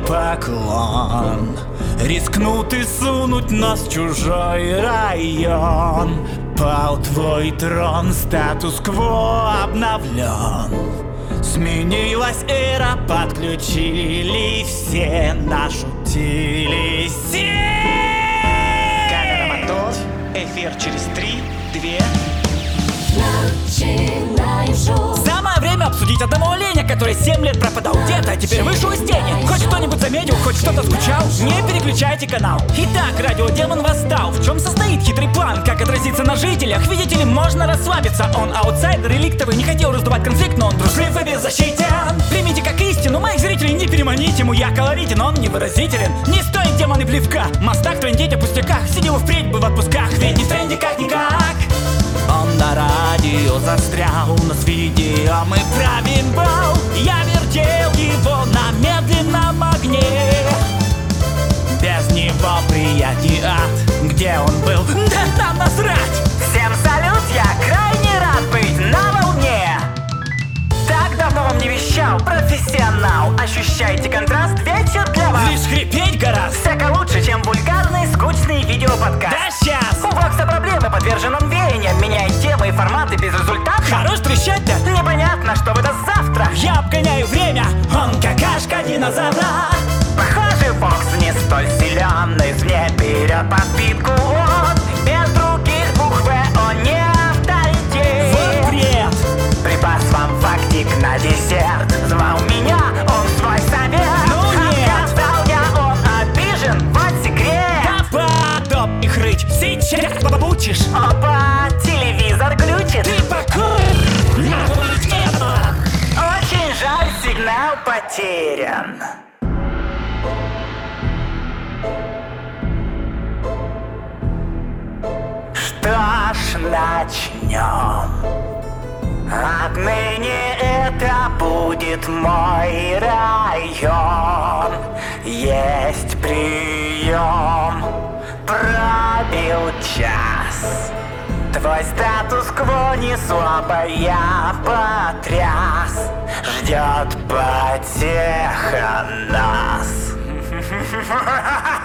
поклон. Рискнут и сунуть нас в чужой район. Пал твой трон, статус-кво обновлен. Сменилась эра, подключили все, нашутили все. Камера, мотор, эфир через 3, 2. Начинаем шоу. Самое время обсудить одного оленя, который 7 лет пропадал где-то, а теперь вышел из тени. Хоть кто-нибудь заметил, хоть кто-то скучал? Не переключайте канал. Итак, радиодемон восстал. В чем состоит хитрый план? Как отразиться на жителях? Видите ли, можно расслабиться. Он аутсайдер, реликтовый, не хотел раздувать конфликт, но он труслив и беззащитен. Примите как истину, моих зрителей не переманите ему. Я колоритен, он невыразителен. Не стоит демон и плевка. Мастак трындеть о пустяках. Сидел впредь бы в отпусках, ведь не в тренде как-никак. Он на радио застрял, но с видео мы правим бал. Я вертел его на медленном огне. Без него приятный ад. Где он был? Да нам насрать! Всем салют, я крайне рад быть на волне. Так давно вам не вещал, профессионал. Ощущайте контраст, вечер для вас. Лишь хрипеть гораздо. Всяко лучше, чем вульгарный, скучный видеоподкаст. Да сейчас! У Вокса проблемы, подвержен он веяниям. Меняет темы и форматы без результата. Хорош трещать-то? Непонятно, что выдаст завтра. Я обгоняю время, он какашка динозавра. Похоже, Вокс не столь силен, но извне берет подпитку он. Без других букв он не авторитет. Вот бред! Припас вам фактик на десерт. Звал меня, он свой совет. Ну нет! Отказал я, он обижен, вот секрет. Доп их рыть, сейчас побучишь. Опа, телевизор глючит. Ты покой! Очень жаль, сигнал потерян. Что ж, начнем. Отныне это будет мой район. Есть прием. Пробил час. Твой статус-кво не слабо я потряс. Ждет потеха нас.